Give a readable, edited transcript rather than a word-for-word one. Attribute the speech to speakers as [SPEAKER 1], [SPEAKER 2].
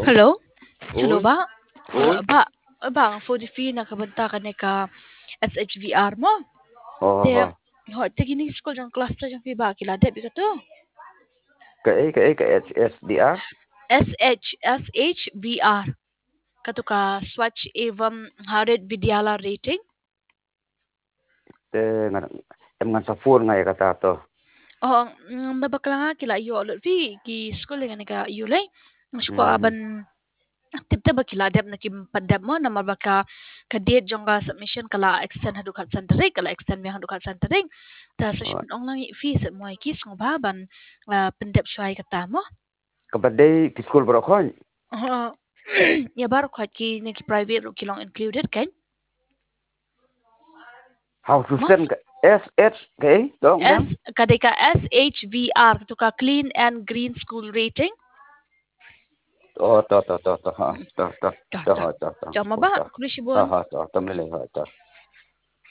[SPEAKER 1] Hello? Hello
[SPEAKER 2] Oi,
[SPEAKER 1] ba?
[SPEAKER 2] oi.
[SPEAKER 1] Ba, ang 45 nakabanta ka ni ka SHVR mo. Te,
[SPEAKER 2] Oh,
[SPEAKER 1] te gining school ng cluster yung fiba, kila debi ka to.
[SPEAKER 2] ka SDR.
[SPEAKER 1] SHVR. Kato ka Swatch Evam Harid Vidyala rating.
[SPEAKER 2] Te ngan sa phone nga kata to.
[SPEAKER 1] Oh, babakla nga kila iyo ulit ki school nga ni ka iyo lay. Mas ko
[SPEAKER 2] Mhm.
[SPEAKER 1] aban tipta ba kiladep na kimpadep mo na mabaka kadit jong ka submission kala extend hadukat centering kala extend mi hadukat centering ta sa
[SPEAKER 2] Oh,
[SPEAKER 1] shipon lang fees mo ay kis ngo baban pendep syai kata mo
[SPEAKER 2] kabaday ki school bro ko.
[SPEAKER 1] ya baru kwat ki neki private ro kilong included kan
[SPEAKER 2] How to
[SPEAKER 1] mas
[SPEAKER 2] send SH dong
[SPEAKER 1] S
[SPEAKER 2] ma'am.
[SPEAKER 1] kadeka SHVR to ka clean and green school rating
[SPEAKER 2] To. Ha. To.
[SPEAKER 1] ta
[SPEAKER 2] To
[SPEAKER 1] ta
[SPEAKER 2] ha to.
[SPEAKER 1] jama
[SPEAKER 2] Oh,
[SPEAKER 1] ba
[SPEAKER 2] to.
[SPEAKER 1] kulishibon
[SPEAKER 2] Ha to. To mele ha to.